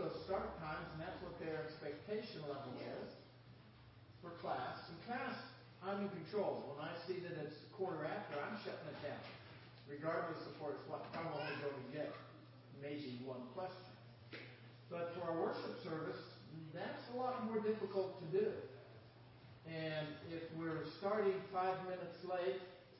those start times, and that's what their expectation level is for class. In class, I'm in control. When I see that it's quarter after, I'm shutting it down, regardless of what I'm only going to get maybe one question. But for our worship service, that's a lot more difficult to do. And if we're starting 5 minutes late,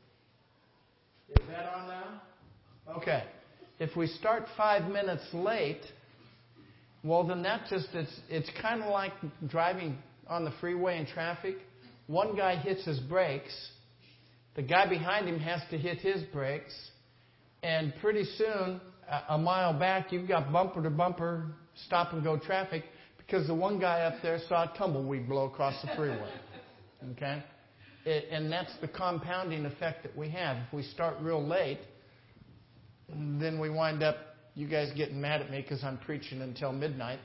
is that on now? Okay. If we start 5 minutes late, well, then it's kind of like driving on the freeway in traffic. One guy hits his brakes. The guy behind him has to hit his brakes. And pretty soon, a mile back, you've got bumper-to-bumper stop-and-go traffic because the one guy up there saw a tumbleweed blow across the freeway. Okay? And that's the compounding effect that we have. If we start real late, then we wind up, you guys getting mad at me because I'm preaching until midnight.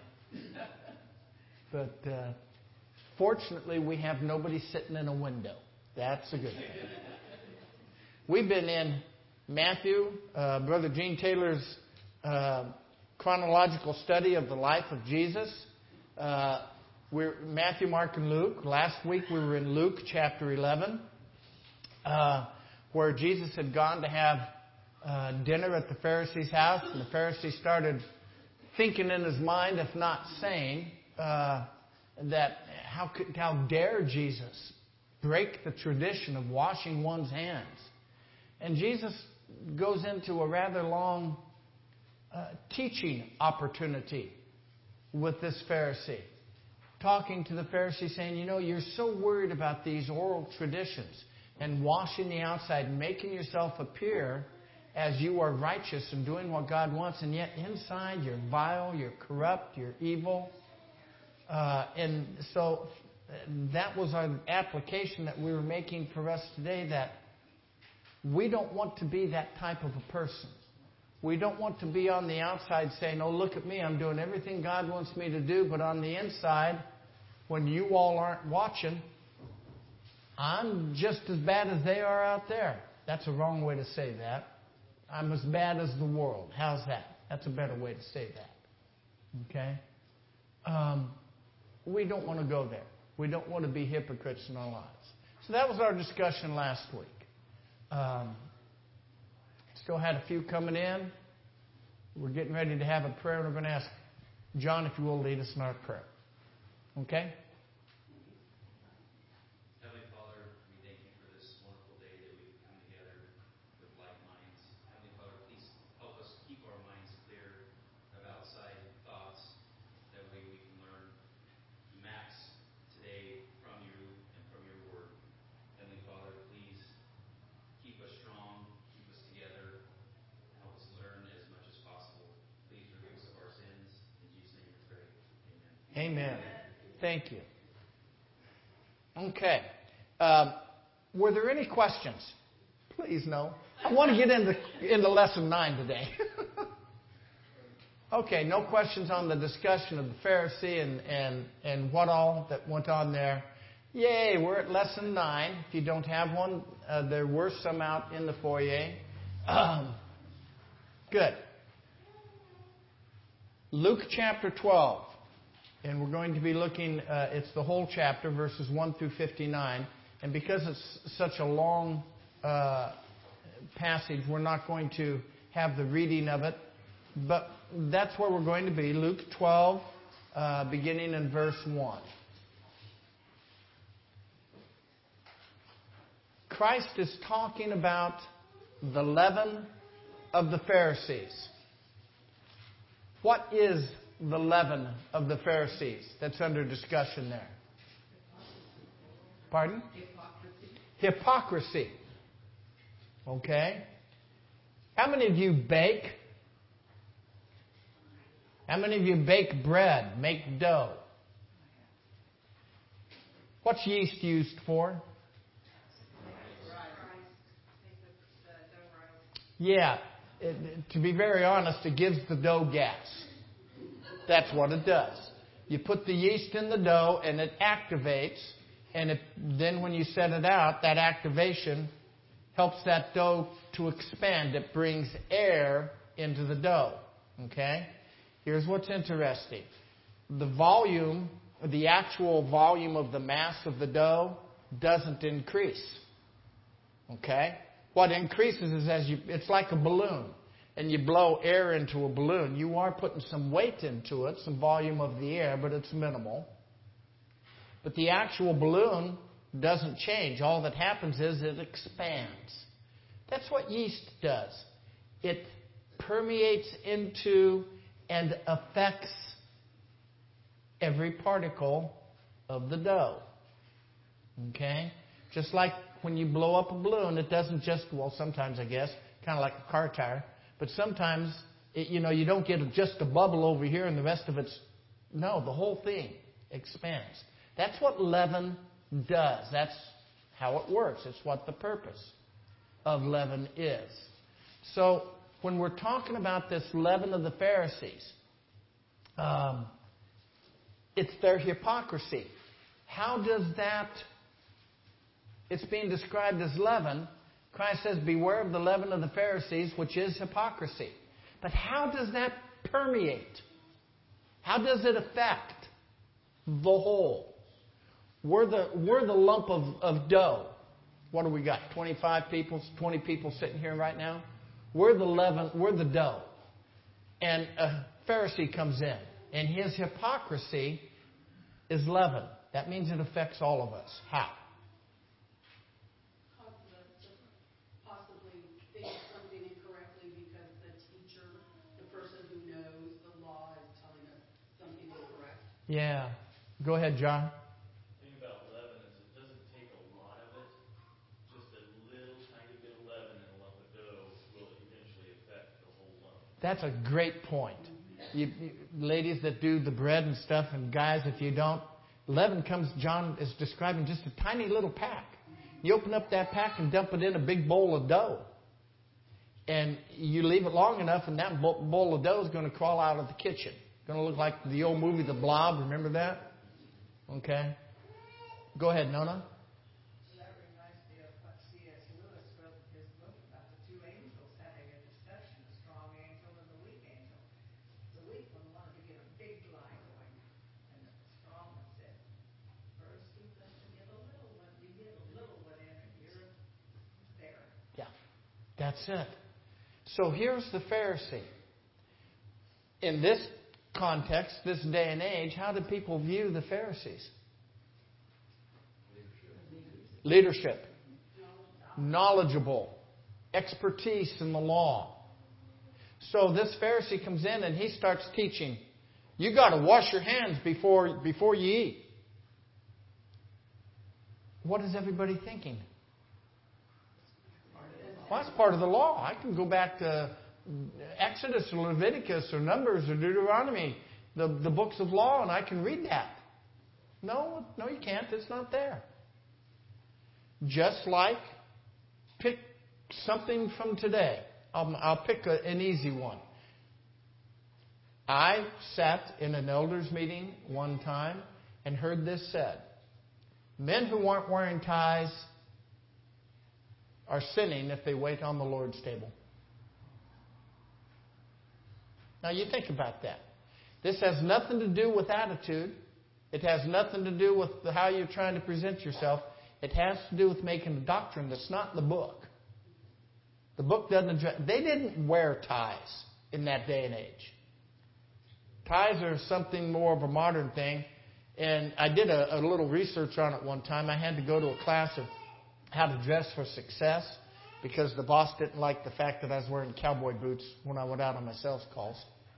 But fortunately, we have nobody sitting in a window. That's a good thing. We've been in Matthew, Brother Gene Taylor's chronological study of the life of Jesus. We're Matthew, Mark, and Luke. Last week we were in Luke chapter 11, where Jesus had gone to have dinner at the Pharisee's house, and the Pharisee started thinking in his mind, if not saying, that how dare Jesus break the tradition of washing one's hands? And Jesus goes into a rather long teaching opportunity with this Pharisee, talking to the Pharisee, saying, you're so worried about these oral traditions and washing the outside and making yourself appear as you are righteous and doing what God wants, and yet inside you're vile, you're corrupt, you're evil. And so that was our application that we were making for us today, that we don't want to be that type of a person. We don't want to be on the outside saying, oh, look at me, I'm doing everything God wants me to do, but on the inside, when you all aren't watching, I'm just as bad as they are out there. That's a wrong way to say that. I'm as bad as the world. How's that? That's a better way to say that. Okay? We don't want to go there. We don't want to be hypocrites in our lives. So that was our discussion last week. Still had a few coming in. We're getting ready to have a prayer, and we're going to ask John if you will lead us in our prayer. Okay? Heavenly Father, we thank you for this wonderful day that we've come together with like minds. Heavenly Father, please help us keep our minds clear of outside thoughts. That way we can learn max today from you and from your word. Heavenly Father, please keep us strong, keep us together, and help us learn as much as possible. Please forgive us of our sins. In Jesus' name we pray. Amen. Amen. Thank you. Okay. Were there any questions? Please, no. I want to get into lesson 9 today. Okay, no questions on the discussion of the Pharisee and what all that went on there. Yay, we're at lesson 9. If you don't have one, there were some out in the foyer. Good. Luke chapter 12. And we're going to be looking, it's the whole chapter, verses 1 through 59. And because it's such a long passage, we're not going to have the reading of it. But that's where we're going to be. Luke 12, beginning in verse 1. Christ is talking about the leaven of the Pharisees. What is the leaven of the Pharisees that's under discussion there? Pardon? Hypocrisy. Okay. How many of you bake? How many of you bake bread, make dough? What's yeast used for? Yeah. To be very honest, it gives the dough gas. That's what it does. You put the yeast in the dough and it activates, and then when you set it out, that activation helps that dough to expand. It brings air into the dough. Okay? Here's what's interesting. The actual volume of the mass of the dough doesn't increase. Okay? What increases is it's like a balloon. And you blow air into a balloon. You are putting some weight into it, some volume of the air, but it's minimal. But the actual balloon doesn't change. All that happens is it expands. That's what yeast does. It permeates into and affects every particle of the dough. Okay? Just like when you blow up a balloon, it doesn't just, well, sometimes I guess, kind of like a car tire, but sometimes, you don't get just a bubble over here and the rest of it's, no, the whole thing expands. That's what leaven does. That's how it works. It's what the purpose of leaven is. So, when we're talking about this leaven of the Pharisees, it's their hypocrisy. How does that, it's being described as leaven. Christ says, beware of the leaven of the Pharisees, which is hypocrisy. But how does that permeate? How does it affect the whole? We're the lump of dough. What do we got? 25 people, 20 people sitting here right now? We're the leaven, we're the dough. And a Pharisee comes in, and his hypocrisy is leaven. That means it affects all of us. How? Possibly think something incorrectly because the teacher, the person who knows the law, is telling us something incorrect. Yeah. Go ahead, John. The thing about leaven is it doesn't take a lot of it. Just a little tiny bit of leaven in a lump of dough will eventually affect the whole lump. That's a great point. You ladies that do the bread and stuff, and guys, if you don't, leaven comes, John is describing just a tiny little pack. You open up that pack and dump it in a big bowl of dough. And you leave it long enough, and that bowl of dough is going to crawl out of the kitchen. Going to look like the old movie The Blob. Remember that? Okay. Go ahead, Nona. That reminds me of what C.S. Lewis wrote in his book about the two angels having a discussion, the strong angel and the weak angel. The weak one wanted to get a big lie going, and the strong one said, first you've got to get a little one. You get a little one in and you're there. Yeah, that's it. So here's the Pharisee. In this context, this day and age, how do people view the Pharisees? Leadership. Knowledgeable. Expertise in the law. So this Pharisee comes in and he starts teaching. You got to wash your hands before you eat. What is everybody thinking? Well, that's part of the law. I can go back to Exodus or Leviticus or Numbers or Deuteronomy, the books of law, and I can read that. No, you can't. It's not there. Just like, pick something from today. I'll pick an easy one. I sat in an elders meeting one time and heard this said. Men who aren't wearing ties are sinning if they wait on the Lord's table. Now you think about that. This has nothing to do with attitude. It has nothing to do with how you're trying to present yourself. It has to do with making a doctrine that's not in the book. The book doesn't address... They didn't wear ties in that day and age. Ties are something more of a modern thing. And I did a little research on it one time. I had to go to a class of how to dress for success because the boss didn't like the fact that I was wearing cowboy boots when I went out on my sales calls.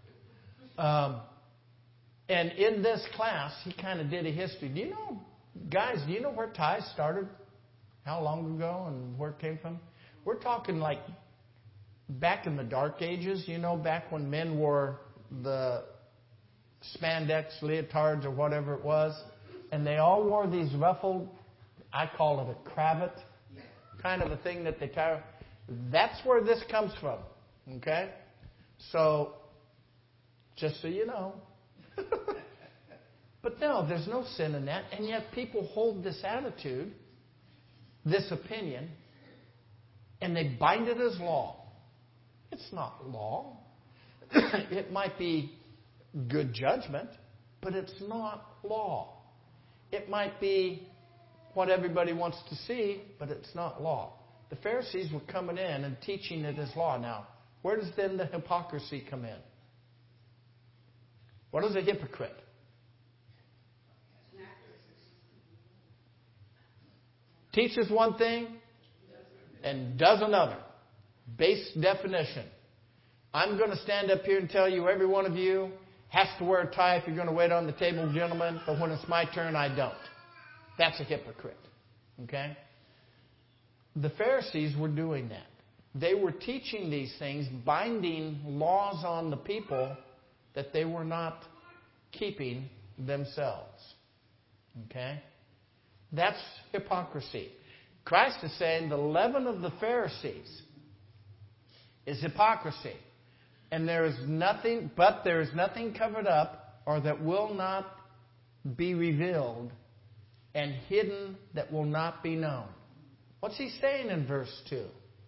And in this class, he kind of did a history. Do you know where ties started? How long ago and where it came from? We're talking like back in the Dark Ages, back when men wore the spandex leotards or whatever it was. And they all wore these ruffled, I call it a cravat, kind of a thing that they tie. That's where this comes from. Okay? So, just so you know. But no, there's no sin in that. And yet people hold this attitude, this opinion, and they bind it as law. It's not law. It might be good judgment, but it's not law. It might be what everybody wants to see, but it's not law. The Pharisees were coming in and teaching it as law. Now, where does then the hypocrisy come in? What is a hypocrite? Teaches one thing and does another. Base definition. I'm going to stand up here and tell you, every one of you has to wear a tie if you're going to wait on the table, gentlemen, but when it's my turn, I don't. That's a hypocrite. Okay? The Pharisees were doing that. They were teaching these things, binding laws on the people that they were not keeping themselves. Okay? That's hypocrisy. Christ is saying the leaven of the Pharisees is hypocrisy. And there is nothing covered up or that will not be revealed and hidden that will not be known. What's he saying in verse 2?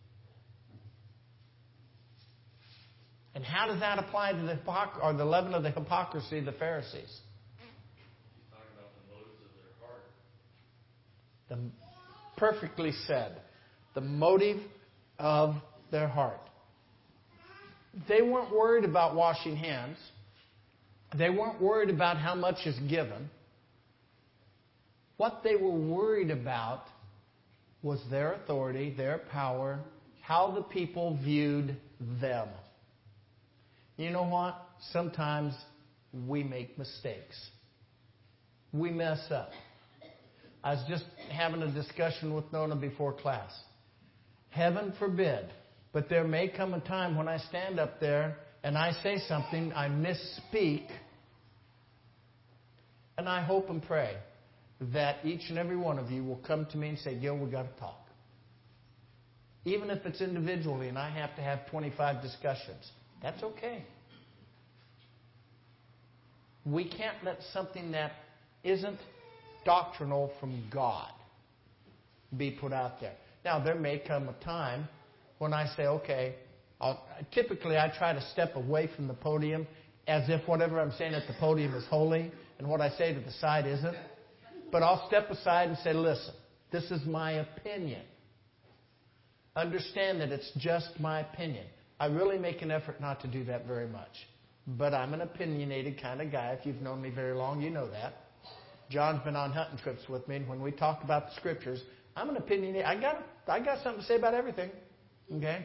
And how does that apply to the leaven of the hypocrisy of the Pharisees? He's talking about the motives of their heart. Perfectly said. The motive of their heart. They weren't worried about washing hands. They weren't worried about how much is given. What they were worried about was their authority, their power, how the people viewed them. You know what? Sometimes we make mistakes. We mess up. I was just having a discussion with Nona before class. Heaven forbid, but there may come a time when I stand up there and I say something, I misspeak, and I hope and pray that each and every one of you will come to me and say, Gil, we've got to talk. Even if it's individually and I have to have 25 discussions, that's okay. We can't let something that isn't doctrinal from God be put out there. Now, there may come a time when I say, okay, typically I try to step away from the podium as if whatever I'm saying at the podium is holy and what I say to the side isn't. But I'll step aside and say, listen, this is my opinion. Understand that it's just my opinion. I really make an effort not to do that very much. But I'm an opinionated kind of guy. If you've known me very long, you know that. John's been on hunting trips with me, and when we talk about the Scriptures, I'm an opinionated. I got something to say about everything. Okay?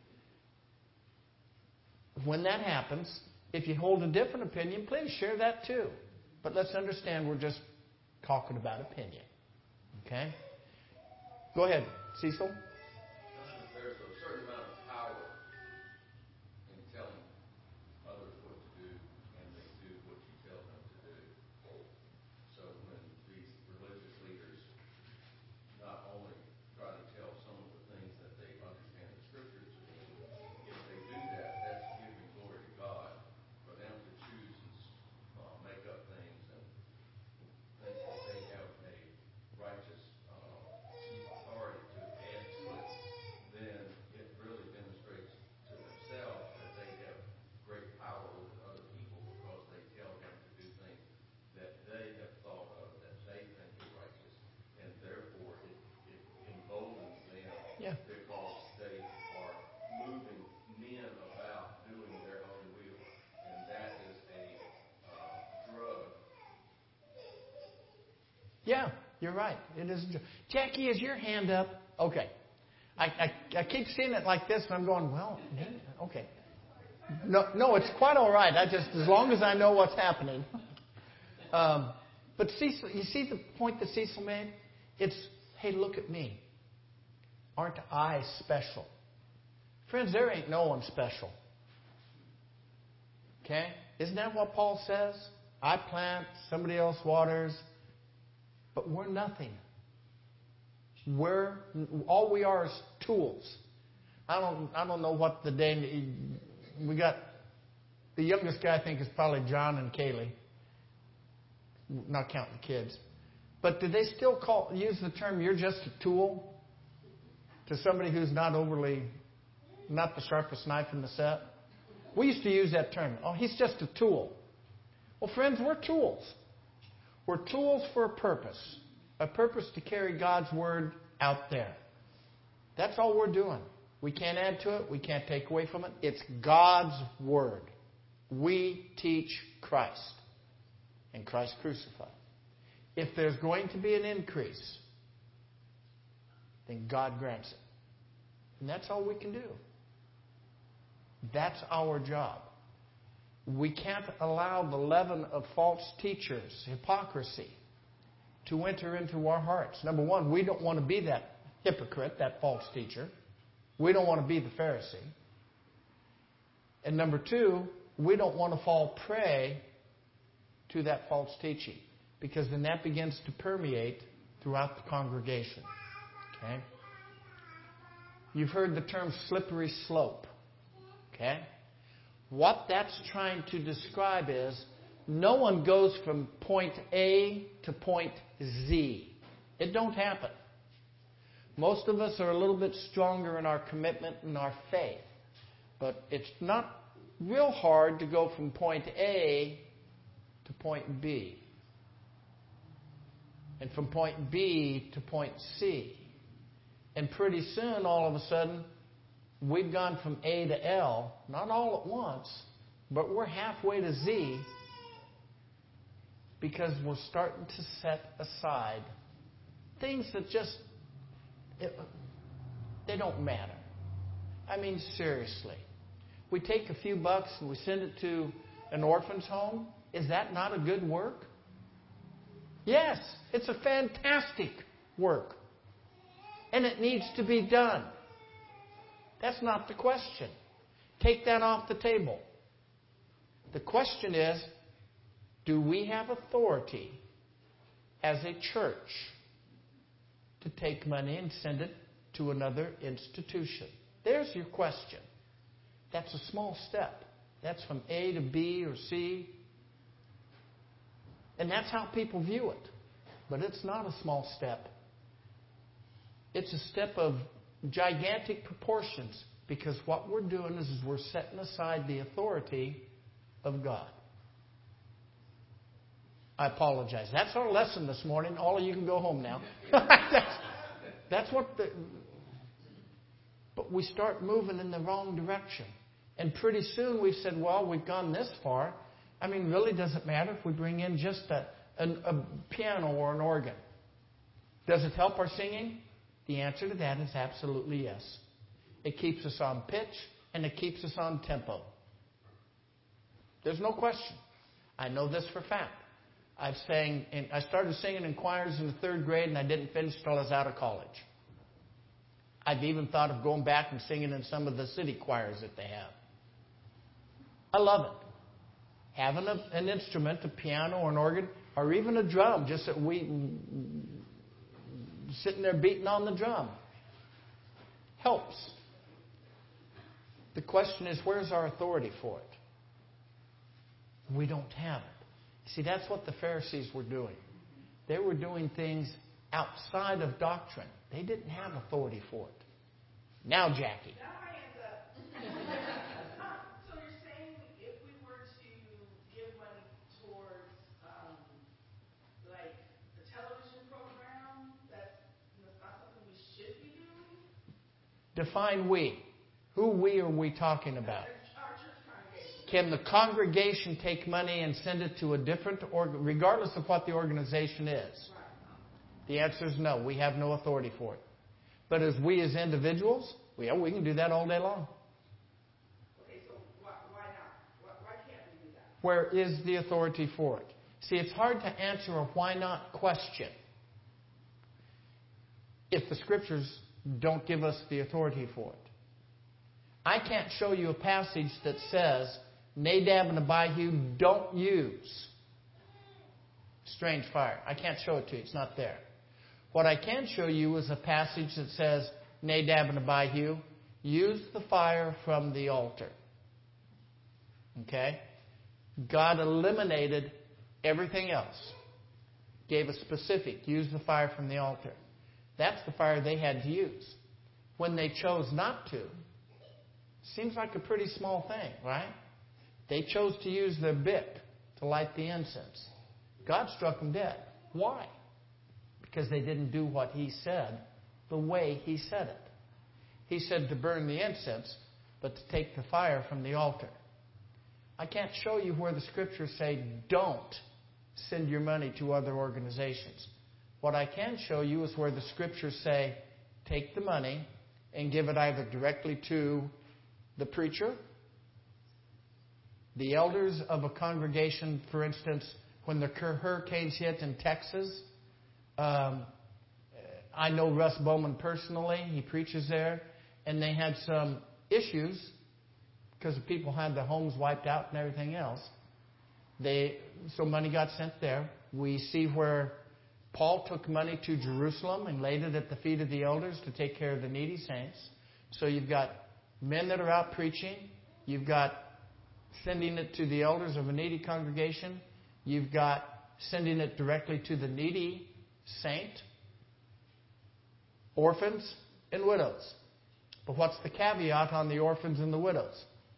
When that happens, if you hold a different opinion, please share that too. But let's understand we're just talking about opinion. Okay? Go ahead, Cecil. There's a certain amount of power in telling others what to do, and they do what you tell them to do. So when these religious leaders not only try to tell some of the things that they understand the Scriptures to be, if they do that, that's giving glory to God for them to choose and make up things and think that they have a righteous authority to add to it. Then it really demonstrates to themselves that they have great power over other people because they tell them to do things that they have thought of, that they think are righteous, and therefore it emboldens them because they are moving men about doing their own will, and that is a drug. Yeah, you're right. It is. Jackie, is your hand up? Okay. I keep seeing it like this, and I'm going, well, okay. No, it's quite all right. As long as I know what's happening. But Cecil, you see the point that Cecil made? It's, hey, look at me. Aren't I special? Friends, there ain't no one special. Okay? Isn't that what Paul says? I plant, somebody else waters, but we're nothing. All we are is tools. I don't know what the day we got. The youngest guy I think is probably John and Kaylee, not counting the kids. But do they still use the term "you're just a tool" to somebody who's not the sharpest knife in the set? We used to use that term. Oh, he's just a tool. Well, friends, we're tools. We're tools for a purpose to carry God's Word out there. That's all we're doing. We can't add to it. We can't take away from it. It's God's Word. We teach Christ and Christ crucified. If there's going to be an increase, then God grants it. And that's all we can do. That's our job. We can't allow the leaven of false teachers, hypocrisy, to enter into our hearts. Number one, we don't want to be that hypocrite, that false teacher. We don't want to be the Pharisee. And number two, we don't want to fall prey to that false teaching, because then that begins to permeate throughout the congregation. Okay? You've heard the term slippery slope. Okay? What that's trying to describe is no one goes from point A to point Z. It don't happen. Most of us are a little bit stronger in our commitment and our faith. But it's not real hard to go from point A to point B. And from point B to point C. And pretty soon, all of a sudden, we've gone from A to L, not all at once, but we're halfway to Z, because we're starting to set aside things that just, they don't matter. I mean, seriously. We take a few bucks and we send it to an orphan's home. Is that not a good work? Yes, it's a fantastic work. And it needs to be done. That's not the question. Take that off the table. The question is, do we have authority as a church to take money and send it to another institution? There's your question. That's a small step. That's from A to B or C. And that's how people view it. But it's not a small step. It's a step of gigantic proportions, because what we're doing is we're setting aside the authority of God. I apologize. That's our lesson this morning. All of you can go home now. that's what the... But we start moving in the wrong direction. And pretty soon we've said, well, we've gone this far. I mean, really, does it matter if we bring in just a piano or an organ? Does it help our singing? The answer to that is absolutely yes. It keeps us on pitch and it keeps us on tempo. There's no question. I know this for a fact. I started singing in choirs in the 3rd grade, and I didn't finish till I was out of college. I've even thought of going back and singing in some of the city choirs that they have. I love it. Having an instrument, a piano or an organ, or even a drum, just that we sitting there beating on the drum, helps. The question is, where's our authority for it? We don't have it. See, that's what the Pharisees were doing. They were doing things outside of doctrine. They didn't have authority for it. Now, Jackie. Now my hand's up. So you're saying if we were to give money towards, like, the television program, that's not something we should be doing? Define we. Who we are we talking about? Our church congregation. Can the congregation take money and send it to a different regardless of what the organization is? Right. The answer is no. We have no authority for it. But as we as individuals, we can do that all day long. Okay, so why not? Why can't we do that? Where is the authority for it? See, it's hard to answer a why not question if the Scriptures don't give us the authority for it. I can't show you a passage that says Nadab and Abihu don't use strange fire. I can't show it to you. It's not there. What I can show you is a passage that says Nadab and Abihu use the fire from the altar. Okay? God eliminated everything else. Gave a specific, use the fire from the altar. That's the fire they had to use. When they chose not to, seems like a pretty small thing, right? They chose to use their bit, to light the incense. God struck them dead. Why? Because they didn't do what He said the way He said it. He said to burn the incense, but to take the fire from the altar. I can't show you where the Scriptures say don't send your money to other organizations. What I can show you is where the Scriptures say take the money and give it either directly to the preacher, the elders of a congregation. For instance, when the hurricanes hit in Texas, I know Russ Bowman personally. He preaches there. And they had some issues because people had their homes wiped out and everything else. So money got sent there. We see where Paul took money to Jerusalem and laid it at the feet of the elders to take care of the needy saints. So you've got men that are out preaching. You've got sending it to the elders of a needy congregation. You've got sending it directly to the needy saint, orphans, and widows. But what's the caveat on the orphans and the widows?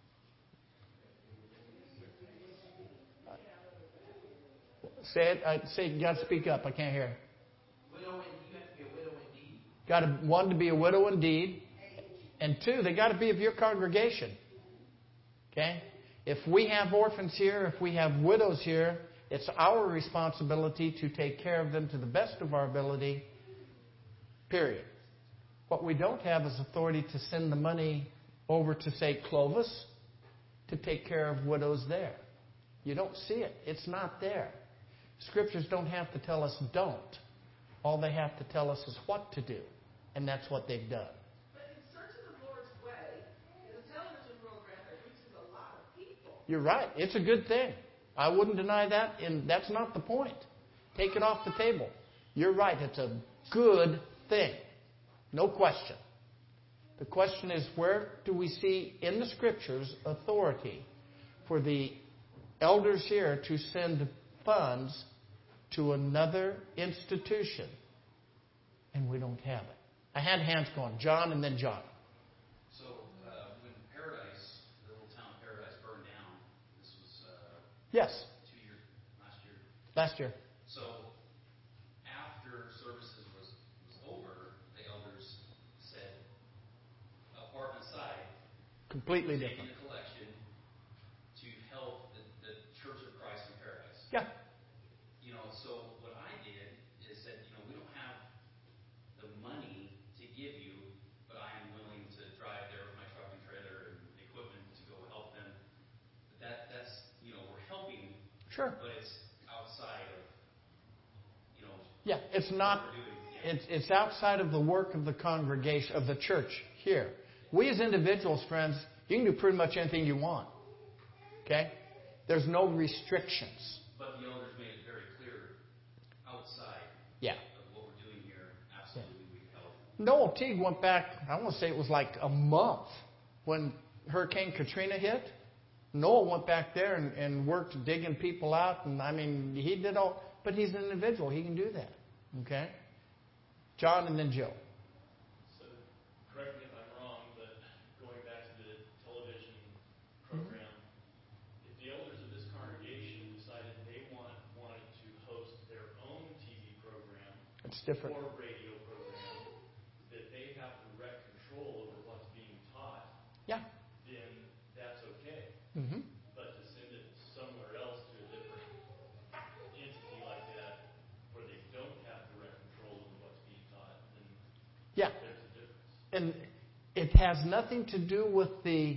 Say it. You got to speak up. I can't hear. Widow, and you have to be a widow indeed. One, to be a widow indeed, and two, they got to be of your congregation. Okay? If we have orphans here, if we have widows here, it's our responsibility to take care of them to the best of our ability. Period. What we don't have is authority to send the money over to, say, Clovis to take care of widows there. You don't see it. It's not there. Scriptures don't have to tell us don't. All they have to tell us is what to do. And that's what they've done. But In Search of the Lord's Way is a television program that reaches a lot of people. You're right. It's a good thing. I wouldn't deny that, and that's not the point. Take it off the table. You're right. It's a good thing. No question. The question is, where do we see in the Scriptures authority for the elders here to send funds to another institution? And we don't have it. I had hands going. John and then John. So when Paradise, the little town of Paradise burned down, this was Yes, 2 years, last year. last year. So after services was over, the elders said, apart and aside, Completely taking different. a collection to help the Church of Christ in Paradise. Yeah. So what I did is said, we don't have the money to give you, but I am willing to drive there with my truck and trailer and equipment to go help them. But that's we're helping, Sure. but it's outside of, Yeah, it's not. what we're doing. Yeah. It's outside of the work of the congregation, of the church here. We as individuals, friends, you can do pretty much anything you want. Okay? There's no restrictions. But the elders made it very clear outside Yeah. of what we're doing here, absolutely we help. Noel Teague went back, I want to say it was like a month when Hurricane Katrina hit. Noel went back there and worked digging people out. And I mean, he did all, but he's an individual. He can do that. Okay? John and then Joe. So, correct me if I'm wrong, but going back to the television program, if the elders of this congregation decided they wanted to host their own TV program It's different. or radio program, that they have direct control over what's being taught, Yeah. then that's okay. Mm-hmm. But to send it somewhere else to a different entity like that, where they don't have direct control over what's being taught, then Yeah. there's a difference. And it has nothing to do with the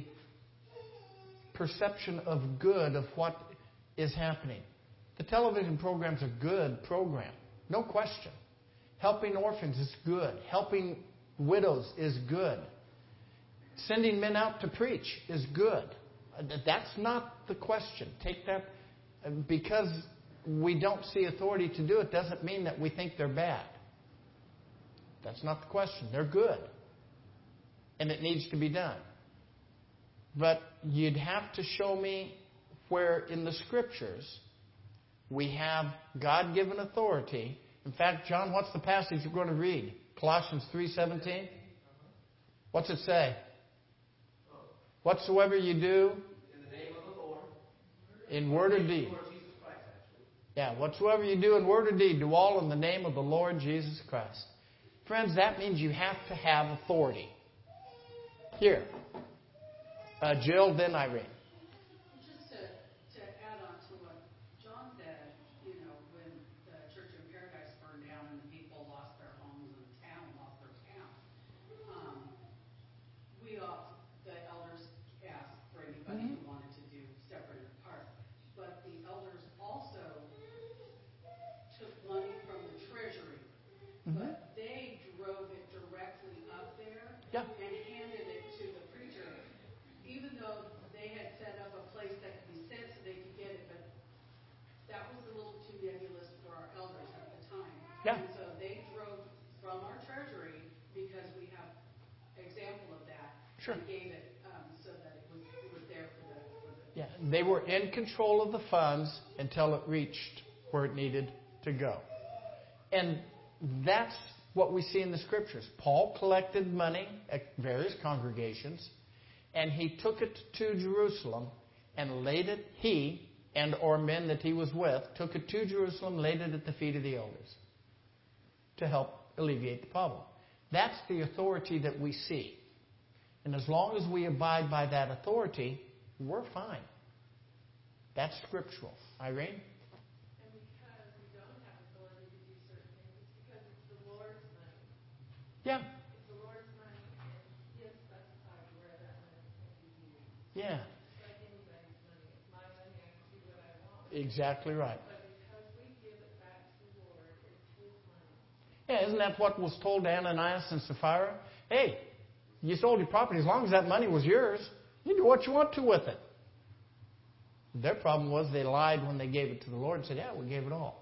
perception of good of what is happening. The television program's a good program. No question. Helping orphans is good. Helping widows is good. Sending men out to preach is good. That's not the question. Take that. Because we don't see authority to do it doesn't mean that we think they're bad. That's not the question. They're good. And it needs to be done. But you'd have to show me where in the Scriptures we have God-given authority. In fact, John, what's the passage you're going to read? Colossians 3:17? What's it say? Whatsoever you do In the name of the Lord, in word or deed. Lord Jesus Yeah, whatsoever you do in word or deed, do all in the name of the Lord Jesus Christ. Friends, that means you have to have authority. Here. Jill, then Irene. Just to add on to what John said, when the Church in Paradise burned down and the people lost their homes and the town lost their town, the elders asked for anybody who wanted to do separate and apart. But the elders also took money from the treasury, but they drove it directly up there Yeah. and handed it to the preacher, even though they had set up a place that could be sent so they could get it, but that was a little too nebulous for our elders at the time. Yeah. And so they drove from our treasury, because we have example of that, Sure. and gave it so that it was there for the Yeah, they were in control of the funds until it reached where it needed to go. And that's what we see in the Scriptures. Paul collected money at various congregations, and he took it to Jerusalem and laid it, he and or men that he was with, took it to Jerusalem, laid it at the feet of the elders to help alleviate the problem. That's the authority that we see. And as long as we abide by that authority, we're fine. That's scriptural. Irene? And because we don't have authority to do certain things, it's because it's the Lord's money. Yeah. It's the Lord's money, and He has specified where that money can be used. Yeah. It's like anybody's money. It's my money. I can do what I want. Exactly right. But because we give it back to the Lord, it's His money. Yeah, isn't that what was told to Ananias and Sapphira? Hey, you sold your property. As long as that money was yours, you do what you want to with it. Their problem was they lied when they gave it to the Lord and said, yeah, we gave it all.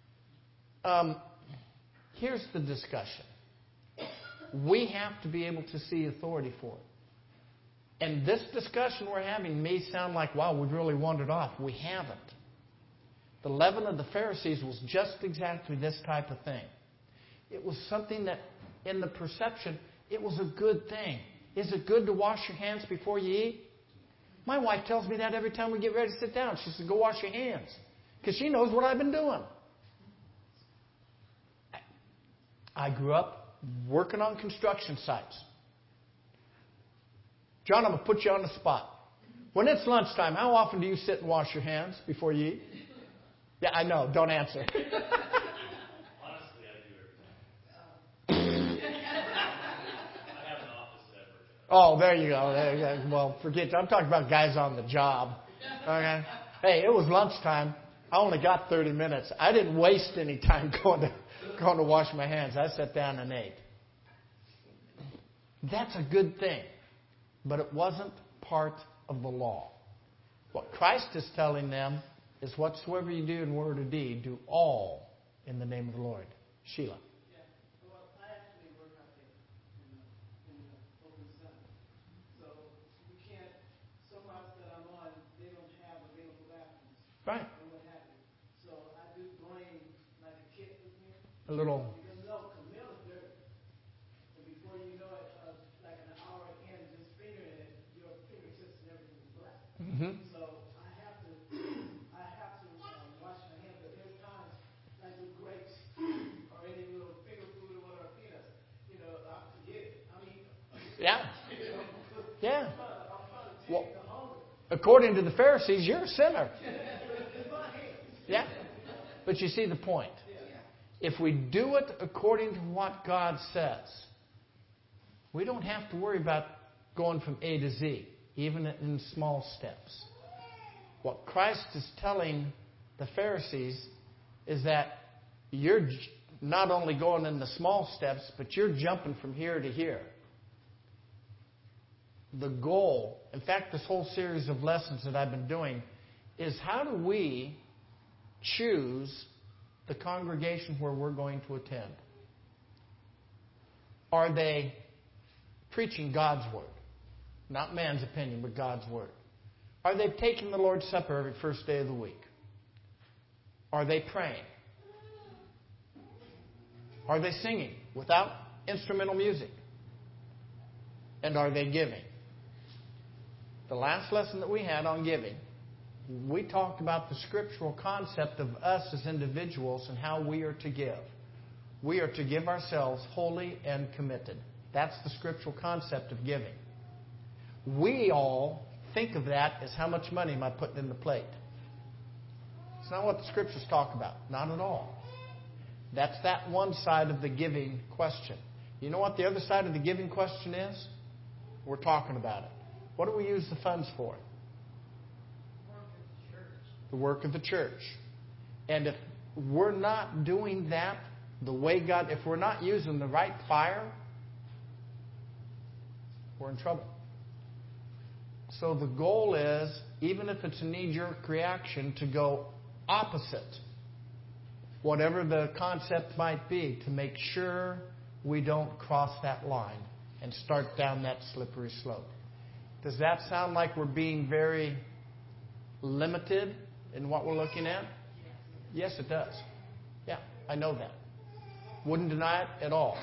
Here's the discussion. We have to be able to see authority for it. And this discussion we're having may sound like, wow, we've really wandered off. We haven't. The leaven of the Pharisees was just exactly this type of thing. It was something that, in the perception, it was a good thing. Is it good to wash your hands before you eat? My wife tells me that every time we get ready to sit down. She says, go wash your hands. Because she knows what I've been doing. I grew up working on construction sites. John, I'm going to put you on the spot. When it's lunchtime, how often do you sit and wash your hands before you eat? Yeah, I know. Don't answer. Honestly, I do every time. I have an office at work. Oh, there you go. There you go. Well, forget. I'm talking about guys on the job. Okay. Hey, it was lunchtime. I only got 30 minutes. I didn't waste any time going to wash my hands. I sat down and ate. That's a good thing, but it wasn't part of the law. What Christ is telling them is whatsoever you do in word or deed, do all in the name of the Lord. Sheila. Yeah. Well, I actually work out there in the open sun. So you can't, some routes that I'm on, they don't have available bathrooms. Right. And what have you. So I do bring like a kit with me. A little. Because Camille is dirty. And before you know it, like an hour in, just fingering it, your fingertips and everything is black. Mm-hmm. So I have to wash my hands. But there's times, like with grapes or any little finger food or whatever, peanuts, I forget it. I mean, Yeah. Yeah. I'm trying to Well, take the hunger. according to the Pharisees, you're a sinner. It's my hands. Yeah. But you see the point. If we do it according to what God says, we don't have to worry about going from A to Z, even in small steps. What Christ is telling the Pharisees is that you're not only going in the small steps, but you're jumping from here to here. The goal, in fact, this whole series of lessons that I've been doing, is how do we choose the congregation where we're going to attend? Are they preaching God's Word? Not man's opinion, but God's Word. Are they taking the Lord's Supper every first day of the week? Are they praying? Are they singing without instrumental music? And are they giving? The last lesson that we had on giving we talked about the scriptural concept of us as individuals and how we are to give. We are to give ourselves wholly and committed. That's the scriptural concept of giving. We all think of that as how much money am I putting in the plate. It's not what the scriptures talk about. Not at all. That's that one side of the giving question. You know what the other side of the giving question is? We're talking about it. What do we use the funds for? The work of the church. And if we're not doing that the way God, if we're not using the right fire, we're in trouble. So the goal is, even if it's a knee-jerk reaction, to go opposite, whatever the concept might be, to make sure we don't cross that line and start down that slippery slope. Does that sound like we're being very limited in what we're looking at? Yes, it does. Yeah, I know that. Wouldn't deny it at all.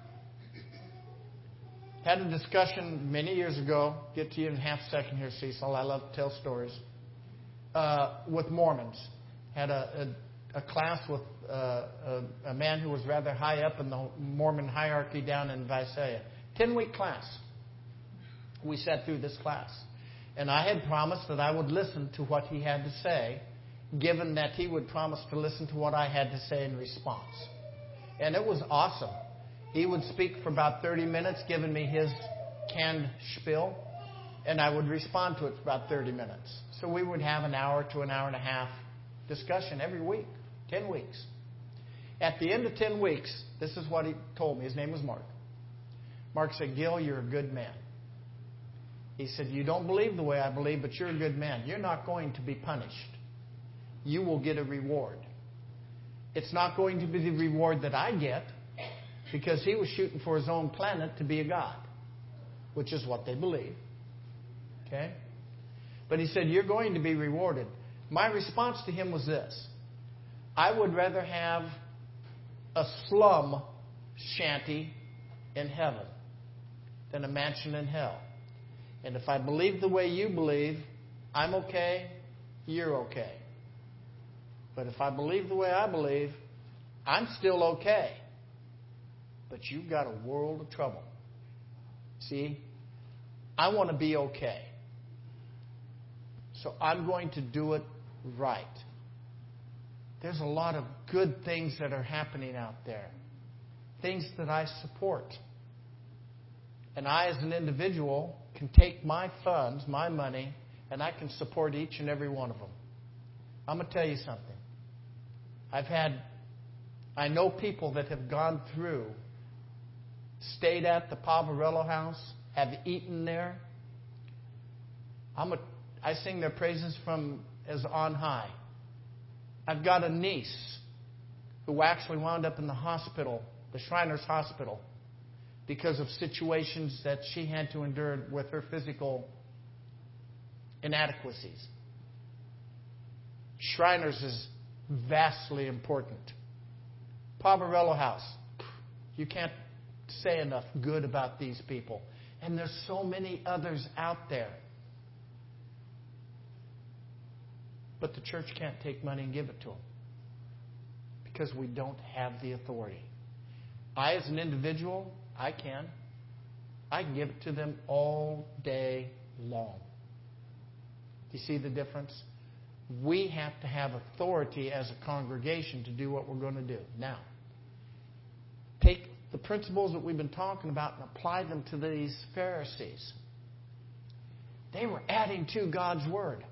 Had a discussion many years ago, get to you in half a second here, Cecil, I love to tell stories, with Mormons. Had a class with a man who was rather high up in the Mormon hierarchy down in Visalia. 10-week class. We sat through this class. And I had promised that I would listen to what he had to say, given that he would promise to listen to what I had to say in response. And it was awesome. He would speak for about 30 minutes, giving me his canned spiel, and I would respond to it for about 30 minutes. So we would have an hour to an hour and a half discussion every week, 10 weeks. At the end of 10 weeks, this is what he told me. His name was Mark. Mark said, "Gil, you're a good man." He said, "You don't believe the way I believe, but you're a good man. You're not going to be punished. You will get a reward. It's not going to be the reward that I get," because he was shooting for his own planet to be a god, which is what they believe. Okay? But he said, "You're going to be rewarded." My response to him was this: I would rather have a slum shanty in heaven than a mansion in hell. And if I believe the way you believe, I'm okay, you're okay. But if I believe the way I believe, I'm still okay. But you've got a world of trouble. See? I want to be okay. So I'm going to do it right. There's a lot of good things that are happening out there. Things that I support. And I, as an individual, can take my funds, my money, and I can support each and every one of them. I'm going to tell you something. I know people that have gone through, stayed at the Poverello House, have eaten there. I sing their praises from as on high. I've got a niece who actually wound up in the hospital, the Shriners Hospital, because of situations that she had to endure with her physical inadequacies. Shriners is vastly important. Poverello House. You can't say enough good about these people. And there's so many others out there. But the church can't take money and give it to them because we don't have the authority. I, as an individual, I can give it to them all day long. Do you see the difference? We have to have authority as a congregation to do what we're going to do. Now, take the principles that we've been talking about and apply them to these Pharisees. They were adding to God's Word.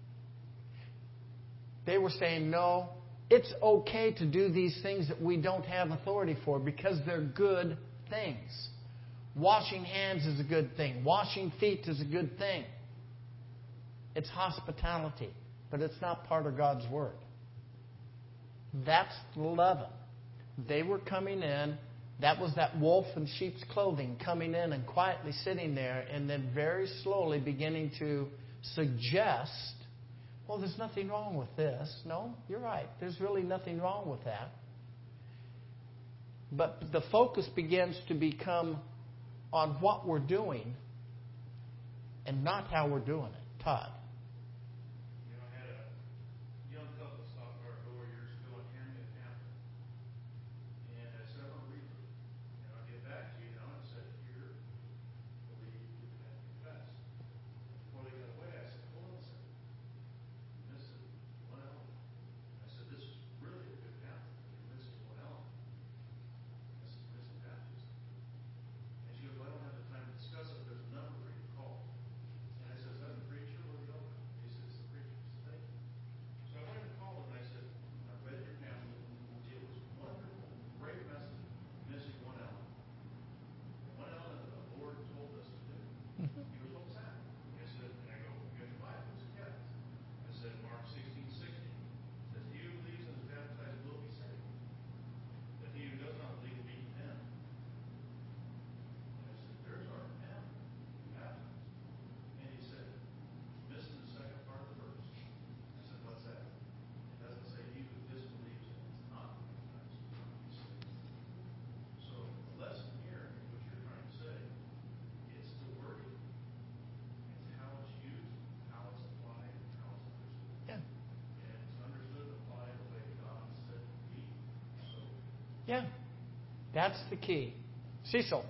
They were saying, no, it's okay to do these things that we don't have authority for because they're good things. Washing hands is a good thing. Washing feet is a good thing. It's hospitality, but it's not part of God's Word. That's the leaven. They were coming in. That was that wolf in sheep's clothing coming in and quietly sitting there and then very slowly beginning to suggest, well, there's nothing wrong with this. No, you're right. There's really nothing wrong with that. But the focus begins to become on what we're doing and not how we're doing it. Todd. I had Yeah. That's the key. Cecil.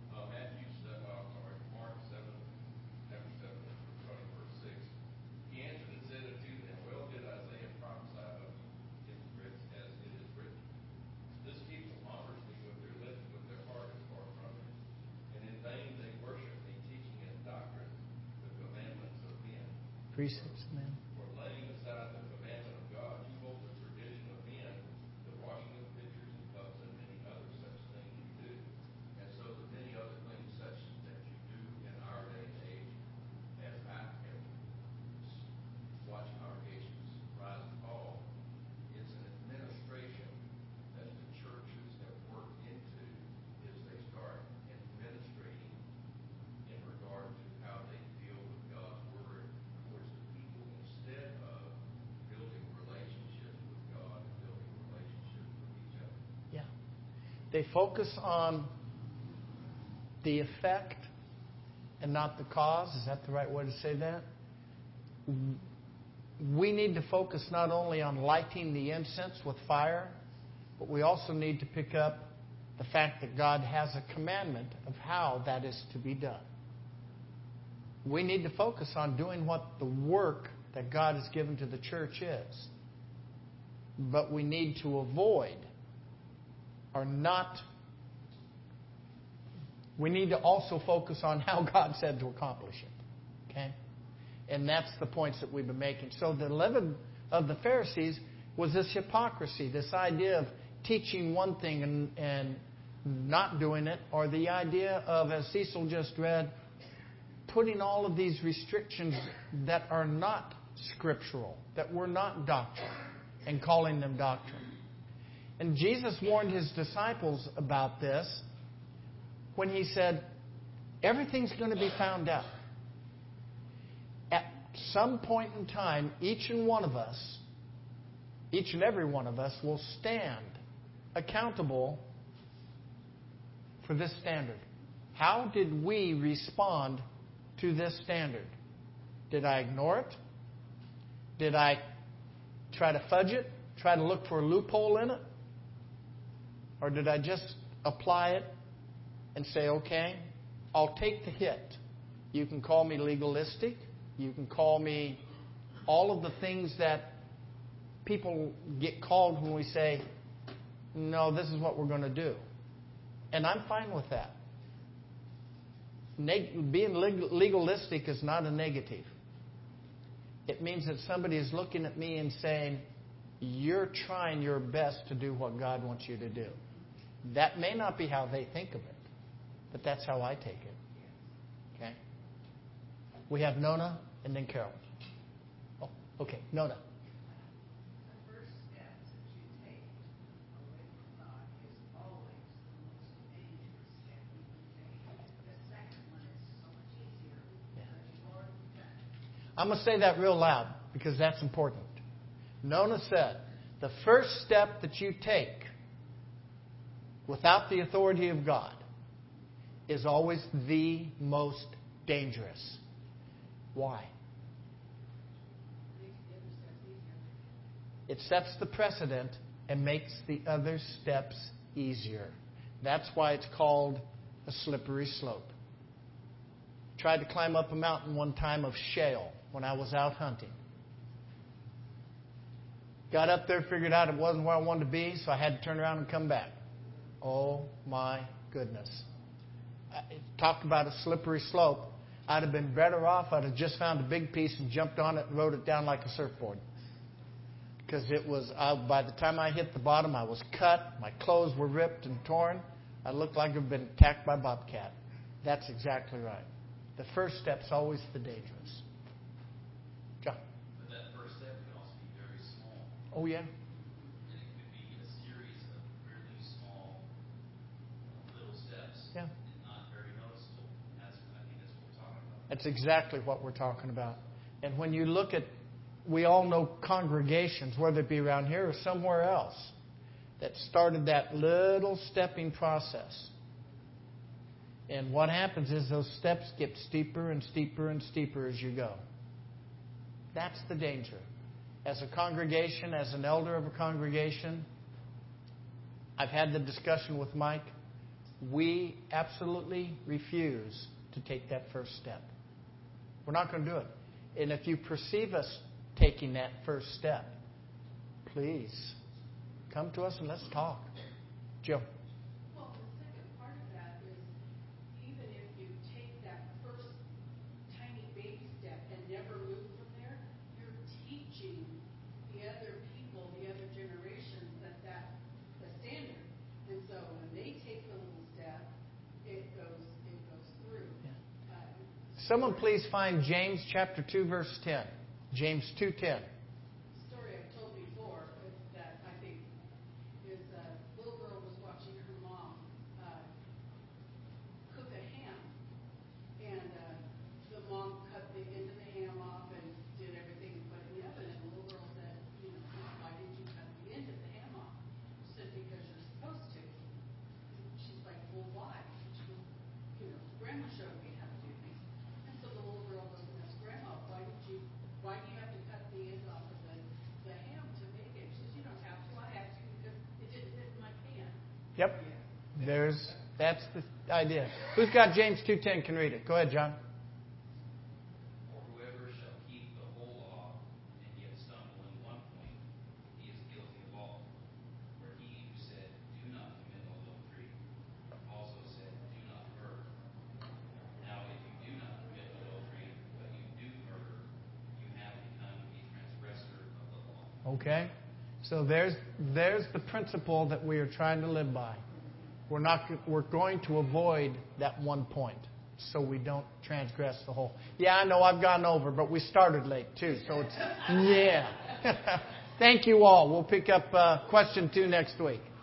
Mark 7, chapter 7, starting verse 6. He answered and said unto them, Well did Isaiah prophesy of you, as it is written. This people honors me with their lips, but their heart is far from me. And in vain they worship me, teaching as doctrine the commandments of men. Precepts, man. For laying aside the commandment of God, you hold the tradition of men, the washing of pitchers and cups, and many other such things you do. And so the many other things such that you do in our day and age, as I have watched congregations rise and fall, it's an administration that the churches have worked into, is they start administrating in regard to how they deal with God's Word towards the people, instead of building relationships with God and building relationships with each other. Yeah. They focus on the effect and not the cause. Is that the right way to say that? We need to focus not only on lighting the incense with fire, but we also need to pick up the fact that God has a commandment of how that is to be done. We need to focus on doing what the work that God has given to the church is. But we need to avoid or not. We need to also focus on how God said to accomplish it. Okay? And that's the points that we've been making. So the leaven of the Pharisees was this hypocrisy, this idea of teaching one thing and not doing it, or the idea of, as Cecil just read, putting all of these restrictions that are not scriptural, that were not doctrine, and calling them doctrine. And Jesus warned his disciples about this when he said, everything's going to be found out. At some point in time, each and every one of us will stand accountable for this standard. How did we respond to this standard? Did I ignore it? Did I try to fudge it? Try to look for a loophole in it? Or did I just apply it and say, okay, I'll take the hit. You can call me legalistic. You can call me all of the things that people get called when we say, no, this is what we're going to do. And I'm fine with that. Being legalistic is not a negative. It means that somebody is looking at me and saying, you're trying your best to do what God wants you to do. That may not be how they think of it, but that's how I take it. Okay? We have Nona and then Carol. Oh, okay, Nona. The first step that you take away from God is always the most dangerous step you can take. The second one is so much easier because you've already done it. I'm going to say that real loud because that's important. Nona said, the first step that you take without the authority of God is always the most dangerous. Why? It sets the precedent and makes the other steps easier. That's why it's called a slippery slope. Tried to climb up a mountain one time of shale when I was out hunting. Got up there, figured out it wasn't where I wanted to be, so I had to turn around and come back. Oh my goodness. Talk about a slippery slope. I'd have been better off. I'd have just found a big piece and jumped on it and rode it down like a surfboard. Because it was, by the time I hit the bottom, I was cut. My clothes were ripped and torn. I looked like I'd been attacked by a bobcat. That's exactly right. The first step's always the dangerous. John. But that first step can also be very small. Oh, yeah? And it could be a series of really small little steps. Yeah. And not very noticeable. I think that's what we're talking about. That's exactly what we're talking about. And when you look at, we all know congregations, whether it be around here or somewhere else, that started that little stepping process. And what happens is those steps get steeper and steeper and steeper as you go. That's the danger. As a congregation, as an elder of a congregation, I've had the discussion with Mike. We absolutely refuse to take that first step. We're not going to do it. And if you perceive us taking that first step, please come to us and let's talk. Jill. Well, the second part of that is, even if you take that first tiny baby step and never move from there, you're teaching the other people, the other generations, that's the standard. And so when they take the little step, it goes through. Someone please find James chapter 2, verse 10. James 2:10. Story I've told before is that I think is a little girl was watching her mom cook a ham, and the mom cut the end of the ham off and did everything and put it in the oven. And the little girl said, why did you cut the end of the ham off? She said, because you're supposed to. She's like, well, why? She goes, Grandma showed me how to do things. And so the little girl goes and asks Grandma, why do you have to cut the end off of the ham to make it? She says, you don't have to. I have to because it didn't fit in my pan. Yep. That's the idea. Who's got James 2:10 can read it? Go ahead, John. For whoever shall keep the whole law and yet stumble in one point, he is guilty of all. For he who said, do not commit adultery, also said, do not murder. Now if you do not commit adultery, but you do murder, you have become a transgressor of the law. Okay? So there's the principle that we are trying to live by. We're going to avoid that one point so we don't transgress the whole. Yeah, I know I've gone over, but we started late too. So it's, yeah. Thank you all. We'll pick up question 2 next week.